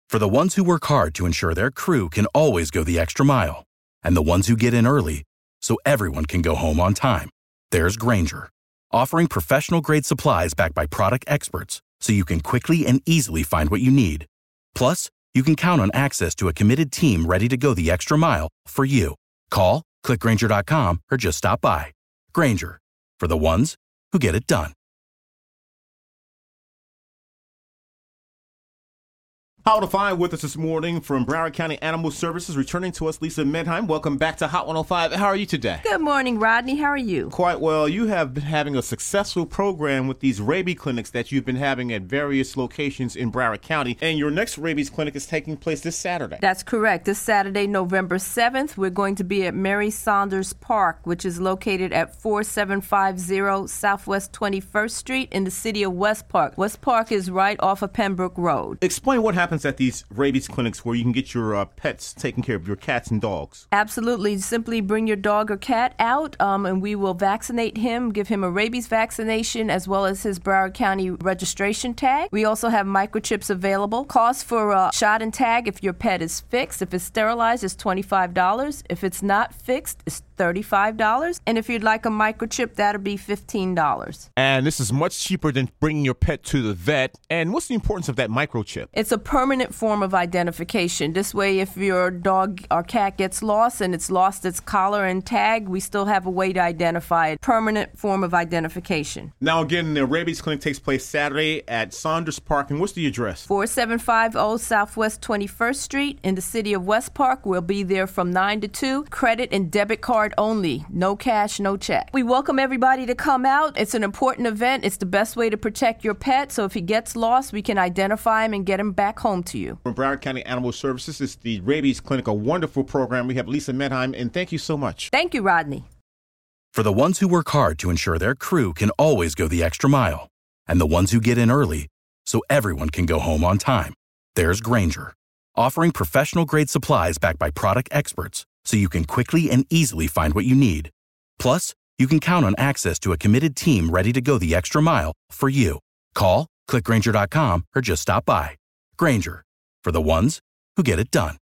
For the ones who work hard to ensure their crew can always go the extra mile, and the ones who get in early so everyone can go home on time, there's Grainger, offering professional-grade supplies backed by product experts so you can quickly and easily find what you need. Plus, you can count on access to a committed team ready to go the extra mile for you. Call, click Grainger.com, or just stop by. Grainger, for the ones who get it done. Hot 105 with us this morning from Broward County Animal Services. Returning to us, Lisa Medheim. Welcome back to Hot 105. How are you today? Good morning, Rodney. How are you? Quite well. You have been having a successful program with these rabies clinics that you've been having at various locations in Broward County. And your next rabies clinic is taking place this Saturday. That's correct. This Saturday, November 7th, we're going to be at Mary Saunders Park, which is located at 4750 Southwest 21st Street in the city of West Park. West Park is right off of Pembroke Road. Explain what happens at these rabies clinics where you can get your pets taken care of, your cats and dogs. Absolutely. Simply bring your dog or cat out, and we will vaccinate him, give him a rabies vaccination, as well as his Broward County registration tag. We also have microchips available. Cost for a shot and tag if your pet is fixed. If it's sterilized, it's $25. If it's not fixed, it's $35. And if you'd like a microchip, that'll be $15. And this is much cheaper than bringing your pet to the vet. And what's the importance of that microchip? It's a permanent form of identification. This way, if your dog or cat gets lost and it's lost its collar and tag, we still have a way to identify it. Permanent form of identification. Now, again, the rabies clinic takes place Saturday at Saunders Park. And what's the address? 4750 Southwest 21st Street in the city of West Park. We'll be there from 9 to 2. Credit and debit card only. No cash, no check. We welcome everybody to come out. It's an important event. It's the best way to protect your pet. So if he gets lost, we can identify him and get him back home to you. From Broward County Animal Services, it's the Rabies Clinic, a wonderful program. We have Lisa Medheim, and thank you so much. Thank you, Rodney. For the ones who work hard to ensure their crew can always go the extra mile, and the ones who get in early so everyone can go home on time, there's Grainger, offering professional-grade supplies backed by product experts so you can quickly and easily find what you need. Plus, you can count on access to a committed team ready to go the extra mile for you. Call, click Grainger.com, or just stop by. Grainger, for the ones who get it done.